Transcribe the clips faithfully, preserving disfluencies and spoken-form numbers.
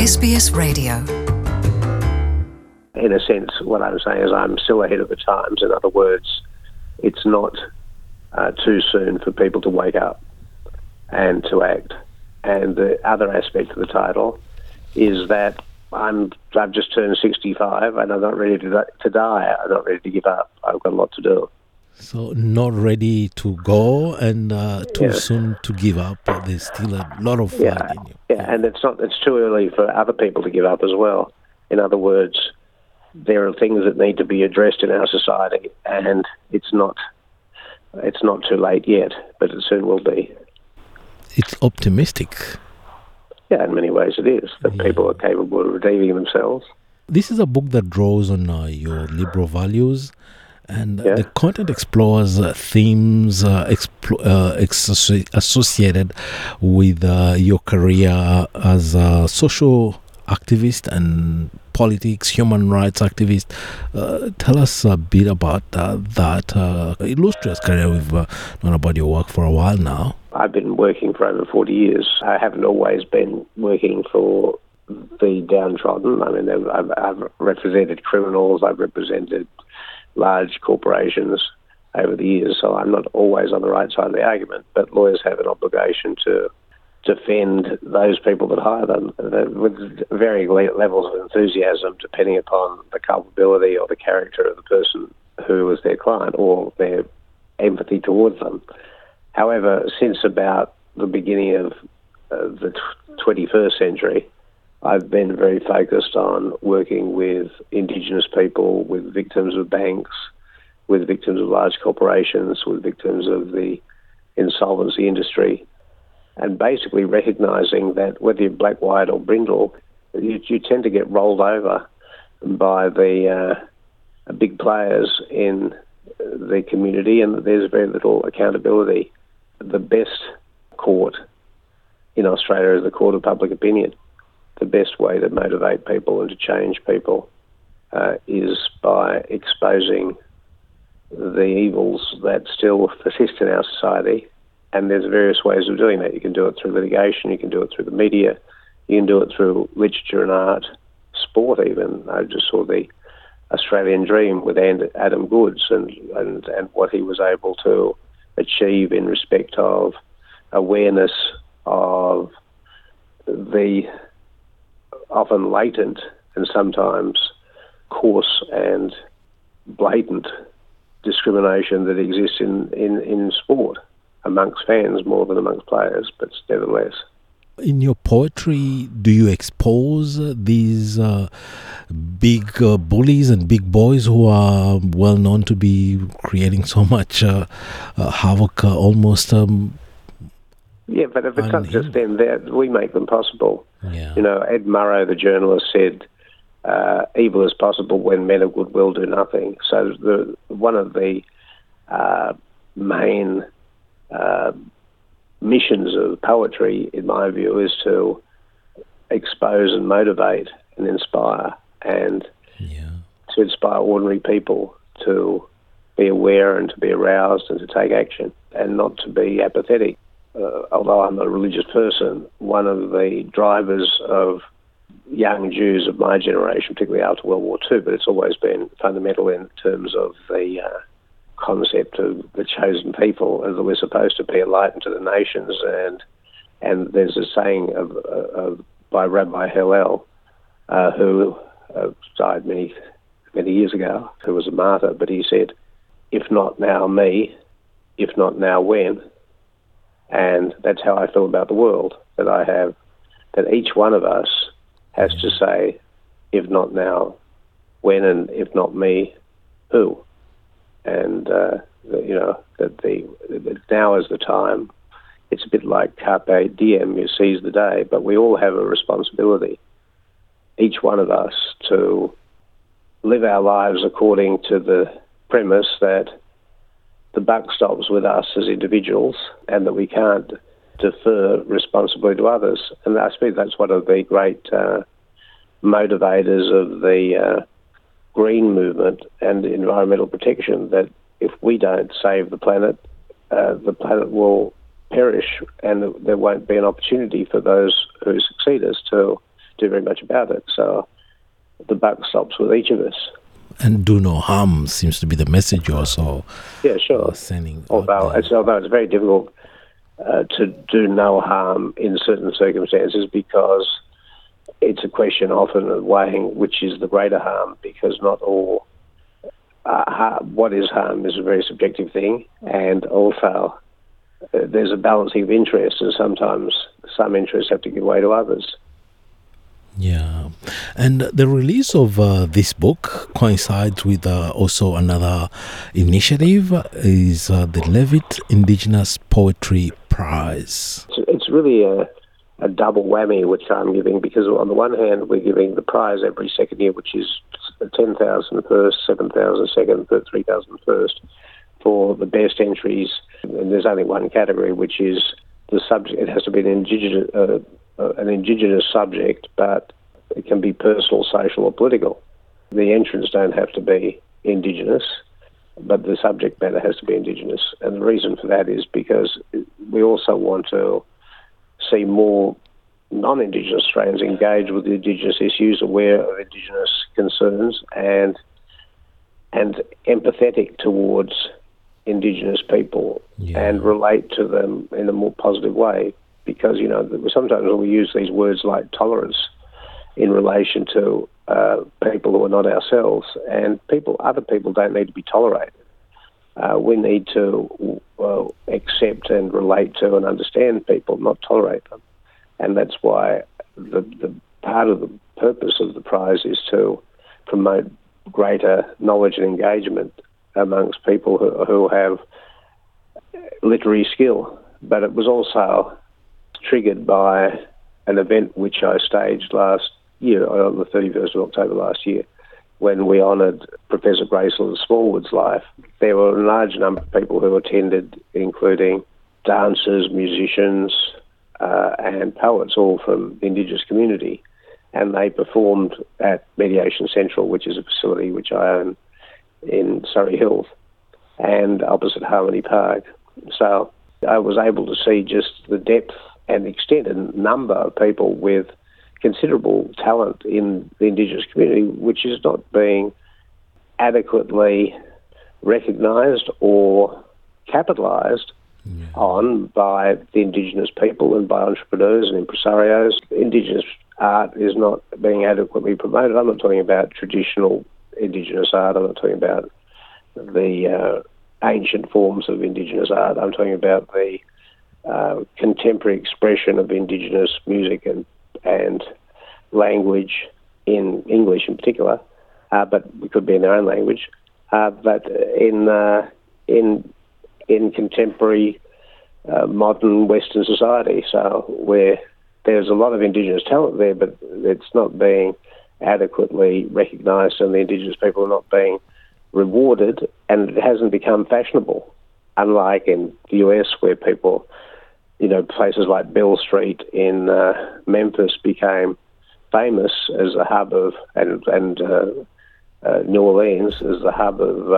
S B S Radio. In a sense, what I'm saying is I'm still ahead of the times. In other words, it's not uh, too soon for people to wake up and to act. And the other aspect of the title is that I'm, I've just turned sixty-five and I'm not ready to, to die. I'm not ready to give up. I've got a lot to do. So not ready to go and uh, too Yeah. soon to give up. But there's still a lot of fight Yeah, in you. yeah, and it's not. It's too early for other people to give up as well. In other words, there are things that need to be addressed in our society, and it's not. It's not too late yet, but it soon will be. It's optimistic. Yeah, in many ways it is that Yeah. people are capable of redeeming themselves. This is a book that draws on uh, your liberal values, and uh, Yeah. the content explores uh, themes uh, expl- uh, ex- associated with uh, your career as a social activist and politics, human rights activist. Uh, tell us a bit about uh, that uh, illustrious career. We've uh, known about your work for a while now. I've been working for over forty years. I haven't always been working for the downtrodden. I mean, I've, I've represented criminals. I've represented large corporations over the years, so I'm not always on the right side of the argument, but lawyers have an obligation to defend those people that hire them uh, with varying le- levels of enthusiasm depending upon the culpability or the character of the person who is their client or their empathy towards them. However, since about the beginning of uh, the twenty-first century, I've been very focused on working with Indigenous people, with victims of banks, with victims of large corporations, with victims of the insolvency industry, and basically recognising that whether you're black, white or brindle, you, you tend to get rolled over by the uh, big players in the community, and there's very little accountability. The best court in Australia is the court of public opinion. The best way to motivate people and to change people uh, is by exposing the evils that still persist in our society. And there's various ways of doing that. You can do it through litigation, you can do it through the media, you can do it through literature and art, sport even. I just saw the Australian Dream with Adam Goodes and, and, and what he was able to achieve in respect of awareness of the often latent and sometimes coarse and blatant discrimination that exists in, in, in sport amongst fans more than amongst players, but nevertheless. In your poetry, do you expose uh, these uh, big uh, bullies and big boys who are well known to be creating so much uh, uh, havoc, uh, almost? Um, yeah, but if it's not just them, we make them possible. yeah. You know, Ed Murrow, the journalist, said, uh, evil is possible when men of goodwill do nothing. So the one of the uh, main uh, missions of poetry, in my view, is to expose and motivate and inspire, and yeah. to inspire ordinary people to be aware and to be aroused and to take action and not to be apathetic. Uh, although I'm not a religious person, one of the drivers of young Jews of my generation, particularly after World War Two, but it's always been fundamental in terms of the uh, concept of the chosen people, as we're supposed to be a light unto the nations. And and there's a saying of, of by Rabbi Hillel, uh, who uh, died many many years ago, who was a martyr, but he said, "If not now, me. If not now, when?" And that's how I feel about the world. That I have, that each one of us has to say, "If not now, when?" and "If not me, who?" And, uh, you know, that the, the now is the time. It's a bit like carpe diem, you seize the day, but we all have a responsibility, each one of us, to live our lives according to the premise that the buck stops with us as individuals and that we can't defer responsibility to others. And I suppose that's one of the great uh, motivators of the uh, green movement and environmental protection, that if we don't save the planet, uh, the planet will perish, and there won't be an opportunity for those who succeed us to do very much about it. So the buck stops with each of us. And do no harm seems to be the message you're also yeah, sure. uh, sending. Although it's, although it's very difficult uh, to do no harm in certain circumstances, because it's a question often of weighing which is the greater harm, because not all uh, har- what is harm is a very subjective thing, and also uh, there's a balancing of interests, and sometimes some interests have to give way to others. Yeah, and the release of uh, this book coincides with uh, also another initiative, is uh, the Levitt Indigenous Poetry Prize. It's, it's really a, a double whammy which I'm giving, because on the one hand we're giving the prize every second year, which is ten thousand first, seven thousand second, three thousand first, for the best entries, and there's only one category, which is the subject. It has to be an indigenous, uh, uh, an indigenous subject, but it can be personal, social, or political. The entrants don't have to be indigenous, but the subject matter has to be indigenous. And the reason for that is because we also want to see more non-indigenous Australians engage with the indigenous issues, aware of indigenous concerns, and and empathetic towards indigenous people, yeah. and relate to them in a more positive way. Because, you know, sometimes when we use these words like tolerance in relation to uh, people who are not ourselves, and people, other people don't need to be tolerated. Uh, we need to uh, accept and relate to and understand people, not tolerate them. And that's why the, the part of the purpose of the prize is to promote greater knowledge and engagement amongst people who, who have literary skill. But it was also triggered by an event which I staged last year, on the thirty-first of October last year, when we honoured Professor Graceland Smallwood's life. There were a large number of people who attended, including dancers, musicians, uh, and poets, all from the Indigenous community. And they performed at Mediation Central, which is a facility which I own in Surrey Hills, and opposite Harmony Park. So I was able to see just the depth and extent and number of people with considerable talent in the Indigenous community, which is not being adequately recognised or capitalised yeah. on by the Indigenous people and by entrepreneurs and impresarios. Indigenous art is not being adequately promoted. I'm not talking about traditional Indigenous art. I'm not talking about the uh, ancient forms of Indigenous art. I'm talking about the uh, contemporary expression of Indigenous music and and language, in English in particular, uh, but it could be in their own language, uh, but in uh, in in contemporary uh, modern Western society. So where there's a lot of Indigenous talent there, but it's not being adequately recognised, and the Indigenous people are not being rewarded, and it hasn't become fashionable, unlike in the U S, where people, you know, places like Beale Street in uh, Memphis became famous as a hub of, and, and uh, uh, New Orleans as the hub of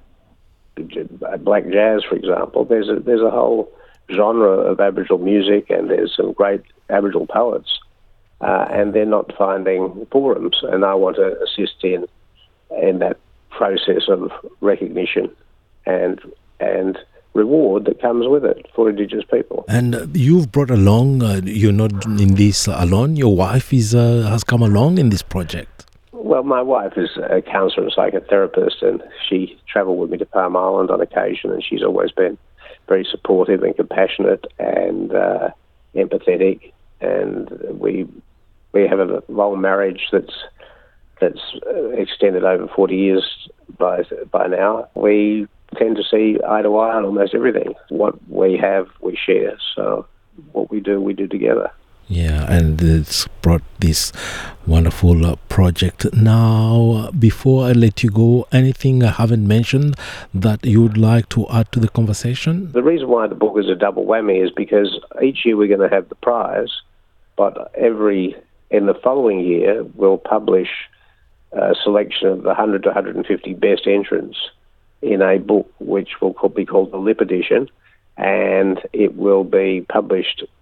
uh, black jazz, for example. There's a, there's a whole genre of Aboriginal music, and there's some great Aboriginal poets, uh, and they're not finding forums, and I want to assist in in that process of recognition and and reward that comes with it for Indigenous people. And uh, you've brought along, uh, you're not in this alone, your wife is uh, has come along in this project. Well, my wife is a counsellor and psychotherapist, and she travelled with me to Palm Island on occasion, and she's always been very supportive and compassionate and uh, empathetic, and we we have a long marriage that's that's extended over forty years by by now. We tend to see eye to eye on almost everything. What we have, we share. So what we do, we do together. Yeah, and it's brought this wonderful uh, project. Now, before I let you go, anything I haven't mentioned that you would like to add to the conversation? The reason why the book is a double whammy is because each year we're going to have the prize, but every in the following year we'll publish a selection of the one hundred to one hundred fifty best entrants in a book which will be called the Lip Edition, and it will be published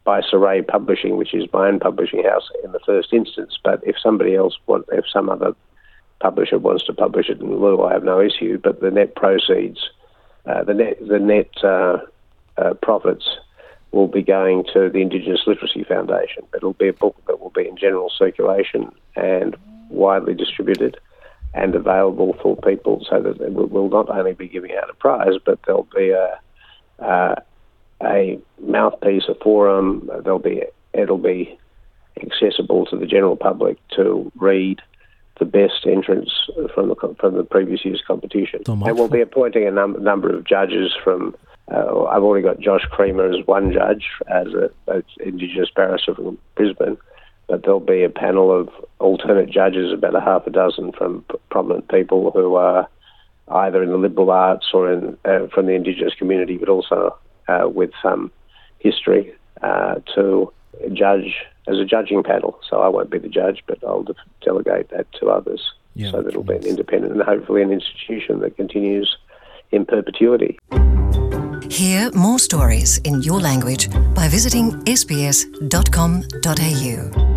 by Saray Publishing, which is my own publishing house in the first instance. But if somebody else want, if some other publisher wants to publish it in lieu, I have no issue. But the net proceeds, uh, the net, the net uh, uh, profits will be going to the Indigenous Literacy Foundation. It'll be a book that will be in general circulation and widely distributed and available for people, so that we'll not only be giving out a prize, but there'll be a uh, a mouthpiece, a forum. There'll be it'll be accessible to the general public to read the best entrants from the from the previous year's competition. So and we'll be appointing a num- number of judges from. Uh, I've already got Josh Creamer as one judge, as an Indigenous barrister from Brisbane, but there'll be a panel of alternate judges, about a half a dozen from p- prominent people who are either in the liberal arts or in uh, from the Indigenous community, but also uh, with some history uh, to judge as a judging panel. So I won't be the judge, but I'll de- delegate that to others, yeah, so that it'll be an independent and hopefully an institution that continues in perpetuity. Hear more stories in your language by visiting s b s dot com dot a u.